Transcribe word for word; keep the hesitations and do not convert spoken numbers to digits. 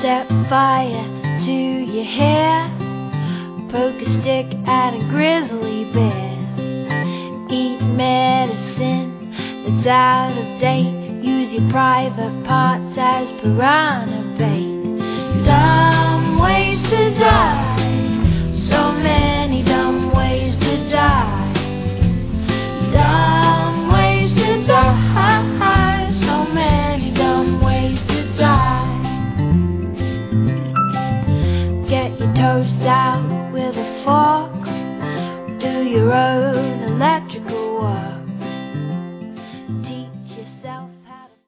Set fire to your hair, poke a stick at a grizzly bear. Eat medicine that's out of date, use your private parts as piranha bait. Dumb ways to die, so many dumb ways to die. Dumb ways to die, so many dumb ways to die. Get your toast out,